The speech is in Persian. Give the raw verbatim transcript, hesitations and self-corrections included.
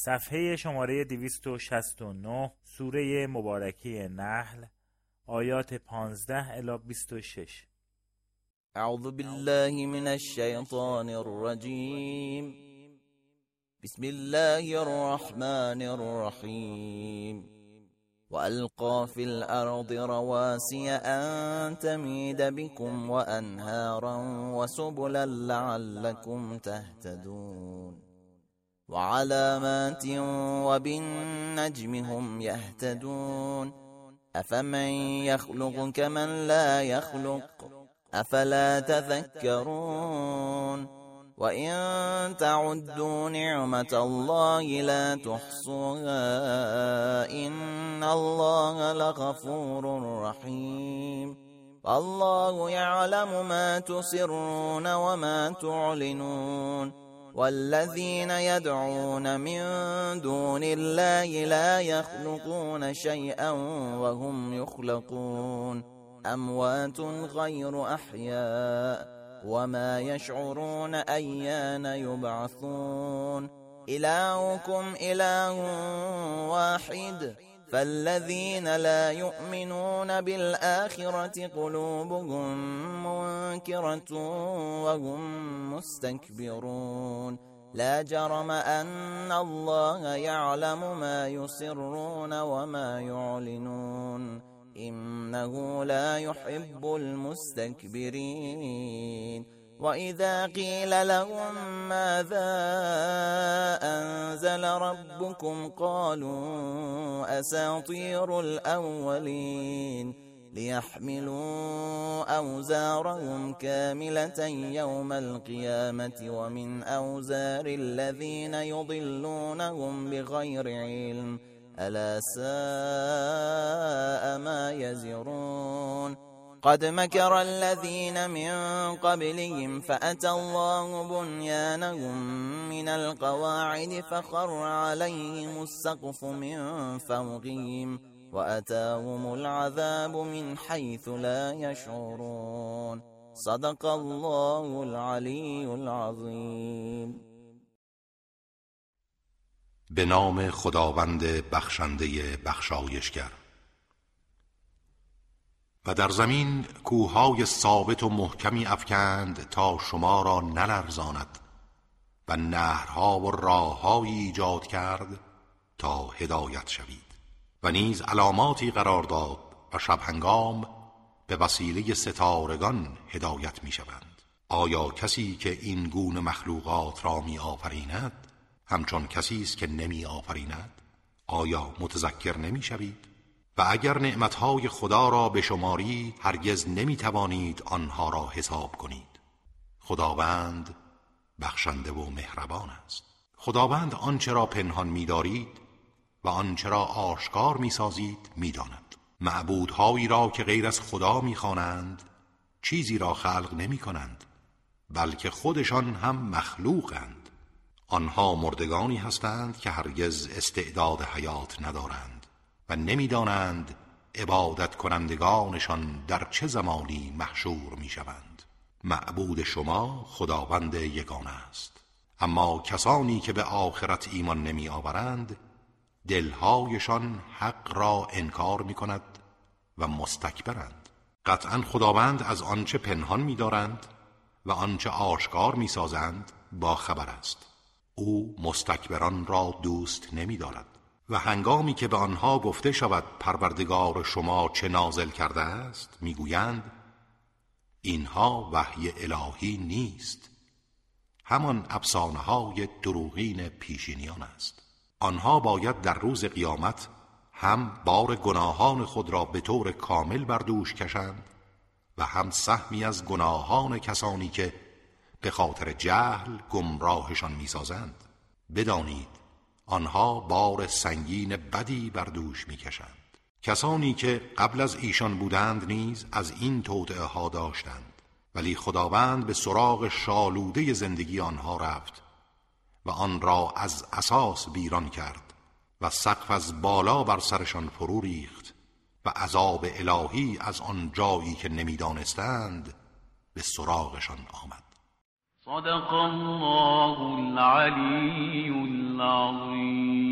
صفحه شماره دویست و شصت و نه، سوره مبارکه نحل، آیات پانزده الی بیست و شش. اعوذ بالله من الشیطان الرجیم. بسم الله الرحمن الرحیم. وألقى في الأرض رواسي أن تميد بكم وأنهارا وسبلا لعلكم تهتدون وعلامات وبالنجم هم يهتدون أفمن يخلق كمن لا يخلق أفلا تذكرون وإن تعدوا نعمة الله لا تحصوها إن الله لغفور رحيم والله يعلم ما تسرون وما تعلنون والذين يدعون من دون الله لا يخلقون شيئا وهم يخلقون أموات غير أحياء وما يشعرون أيان يبعثون إلهكم إله واحد فالذين لا يؤمنون بالآخرة قلوبهم منكرة وهم مستكبرون لا جرم أن الله يعلم ما يسرون وما يعلنون إنه لا يحب المستكبرين وإذا قيل لهم ماذا أنزل ربكم قالوا أساطير الأولين ليحملوا أوزارهم كاملة يوم القيامة ومن أوزار الذين يضلونهم بغير علم ألا ساء ما يزرون قد مكر الذين من قبلهم فأتى الله بنيانهم من القواعد فخر عليهم السقف من فوقهم وأتاهم العذاب من حيث لا يشعرون صدق الله العلی العظیم. به نام خداوند بخشنده بخشایشگر. و در زمین کوههای ثابت و محکمی افکند تا شما را نلرزاند و نهرها و راههایی ایجاد کرد تا هدایت شوید و نیز علاماتی قرار داد و شب هنگام به وسیله ستارگان هدایت می شوند. آیا کسی که این گونه مخلوقات را می آفریند همچون کسی است که نمی آفریند؟ آیا متذکر نمی شوید؟ و اگر نعمتهای خدا را بشماری هرگز نمی توانید آنها را حساب کنید. خداوند بخشنده و مهربان است. خداوند آنچه را پنهان می دارید و آنچه را آشکار می سازید می داند. معبودهایی را که غیر از خدا می خوانند چیزی را خلق نمی کنند بلکه خودشان هم مخلوقند. آنها مردگانی هستند که هرگز استعداد حیات ندارند و نمی‌دانند عبادت کنندگانشان در چه زمانی محشور می‌شوند. معبود شما خداوند یگانه است. اما کسانی که به آخرت ایمان نمی‌آورند دلهایشان حق را انکار می‌کند و مستکبرند. قطعاً خداوند از آنچه پنهان می‌دارند و آنچه آشکار می‌سازند با خبر است. او مستکبران را دوست نمی دارد. و هنگامی که به آنها گفته شود پروردگار شما چه نازل کرده است میگویند اینها وحی الهی نیست، همان افسانه های دروغین پیشینیان است. آنها باید در روز قیامت هم بار گناهان خود را به طور کامل بر دوش کشند و هم سهمی از گناهان کسانی که به خاطر جهل گمراهشان می‌سازند. بدانید آنها بار سنگین بدی بر دوش می‌کشند. کسانی که قبل از ایشان بودند نیز از این توطئه ها داشتند، ولی خداوند به سراغ شالوده زندگی آنها رفت و آن را از اساس ویران کرد و سقف از بالا بر سرشان فرو ریخت و عذاب الهی از آن جایی که نمی‌دانستند به سراغشان آمد. صدق الله العلی العظیم.